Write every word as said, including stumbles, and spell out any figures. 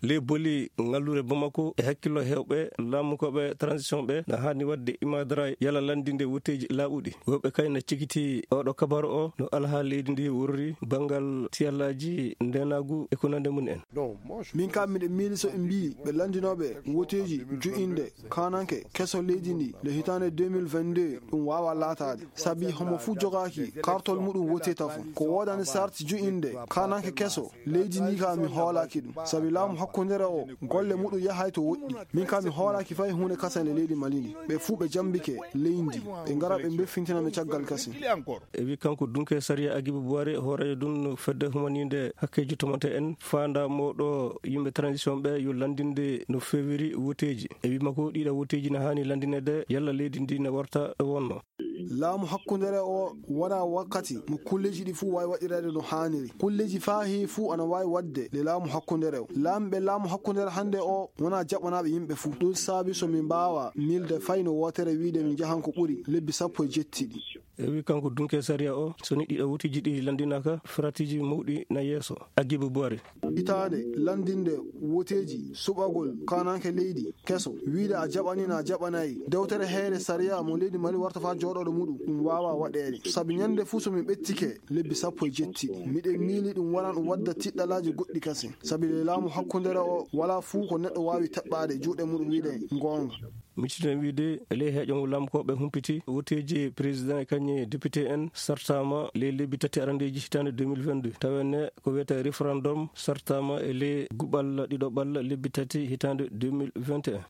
ley boli ngallure Bamako e hakkillo hewɓe laamukoɓe transition ɓe no hani wadde imadara yala landinde woteji laaɓuɗi. Woɓɓe kayne cikiti oɗo kabaru o no alha leydi ndi wurri bangal tiyallaji ndenagu e ko nande mun en. Min kam miɗe miili so ɓe mbi ɓe landinoɓe woteji jo'inde kananke keso leydi ndi le hitande deux mille vingt-deux ɗum wawa latade sabi homo fu jogaki kartol muɗum wote tafu ko wodani sarti jo'inde kananke keso leydi ni ka mi hoolaki ɗum sabi laamu hakkundere o golle muɗum yahay to woɗɗi. Min kam mi hoolaki fay hunde kasane leydi Mali ɓe fu ɓe jambike leydi ɓe ngara ɓe beffintiname caggal kasi. E wi kanko dunke Saria Agibou Boire horejo dun fedde humaninde hakkeji tomonte en fanda moɗo yimɓe transition ɓe yo landinde no fewiri woteji e wi mako ɗiɗa woteji ne hani landinede yalla leydi ndi ne warta wonno. Laamu hakkundere o wona wakkati mo kulleji ɗi fu wawi waɗirede no haniri. Kulleji fahi fu ana wawi wadde le laamu hakkundere o. Lamɓe laamu hakkundere hande o wona jaɓɓanaɓe yimɓe fu. Ɗum saabi so min mbawa milde fayno wotere wiide min jahan ko ɓuuri lebbi sappo e jettiɗi. E wi kanko dunke Saria o soni ɗiɗo wotiji ɗi landinaka fratiji mawɗi na yeeso. Agibou Boire itade landinde woteji suɓagol kananke leydi keso wiide a jaɓanina a jaɓanayi dewtere heere Saria mo leydi Mali warta fa joɗoɗo muɗum ɗum wawa waɗede sabi ñande fu somin ɓettike lebbi sappo e jettiɗi miɗen miili ɗum waran ɗum wadda tiɗɗalaji goɗɗi kase sabi le laamu hakkundere o wala fuu ko neɗɗo wawi taɓɓade juuɗe muɗum wiide gonga. Micciten wiide ley heeƴongo lamkoɓe humpiti woteji président e kañƴe député en sartama ley lebbi tati arandeji hitande deux mille vingt-deux tawenne ko wiyete référendum sartama e ley guɓal ɗiɗo ɓalla lebbi tati hitande deux mille vingt et un.